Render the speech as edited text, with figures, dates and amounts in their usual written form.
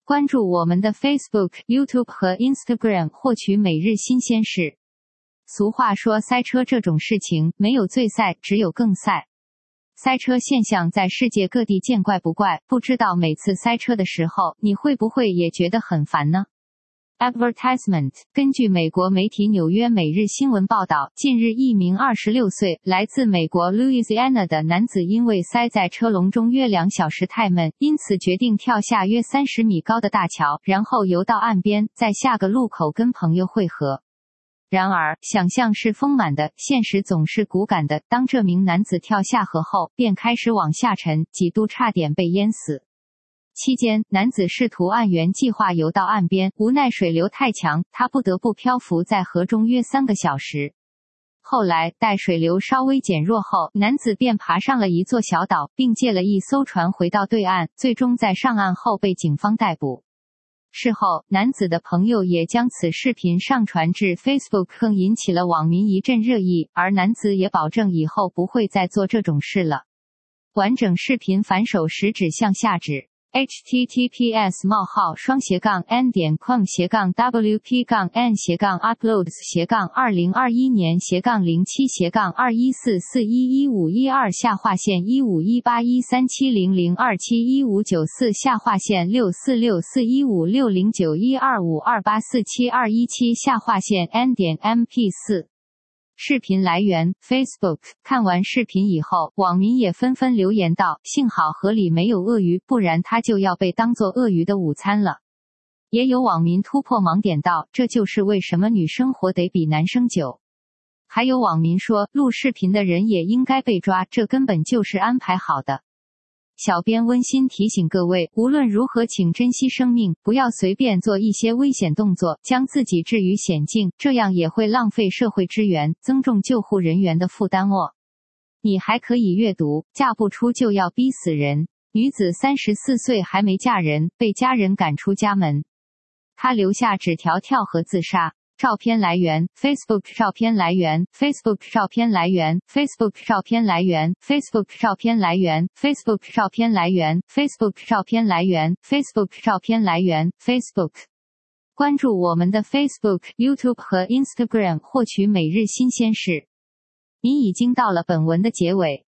关注我们的 Facebook、YouTube 和 Instagram， 获取每日新鲜事。俗话说，塞车这种事情没有最塞，只有更塞。塞车现象在世界各地见怪不怪，不知道每次塞车的时候，你会不会也觉得很烦呢？Advertisement。 根据美国媒体纽约每日新闻报道，近日一名26岁来自美国 Louisiana 的男子因为塞在车龙中约2小时太闷，因此决定跳下约30米高的大桥，然后游到岸边，在下个路口跟朋友会合。然而，想象是丰满的，现实总是骨感的。当这名男子跳下河后，便开始往下沉，几度差点被淹死。期间，男子试图按原计划游到岸边，无奈水流太强，他不得不漂浮在河中约3个小时。后来，待水流稍微减弱后，男子便爬上了一座小岛，并借了一艘船回到对岸，最终在上岸后被警方逮捕。事后，男子的朋友也将此视频上传至 Facebook， 更引起了网民一阵热议，而男子也保证以后不会再做这种事了。完整视频反手食指向下指。https://www.n-wpcom2021/4 视频来源 Facebook。 看完视频以后，网民也纷纷留言道，幸好河里没有鳄鱼，不然它就要被当作鳄鱼的午餐了。也有网民突破盲点道，这就是为什么女生活得比男生久。还有网民说，录视频的人也应该被抓，这根本就是安排好的。小编温馨提醒各位，无论如何请珍惜生命，不要随便做一些危险动作，将自己置于险境，这样也会浪费社会资源，增重救护人员的负担哦。你还可以阅读，嫁不出就要逼死人。女子34岁还没嫁人，被家人赶出家门。她留下纸条跳河自杀。照片来源 Facebook。 照片来源 Facebook。 照片来源 Facebook。 照片来源 Facebook。 照片来源 Facebook。 照片来源 Facebook。 照片来源 Facebook。 照片来源 Facebook。 关注我们的 Facebook、YouTube 和 Instagram， 获取每日新鲜事。你已经到了本文的结尾。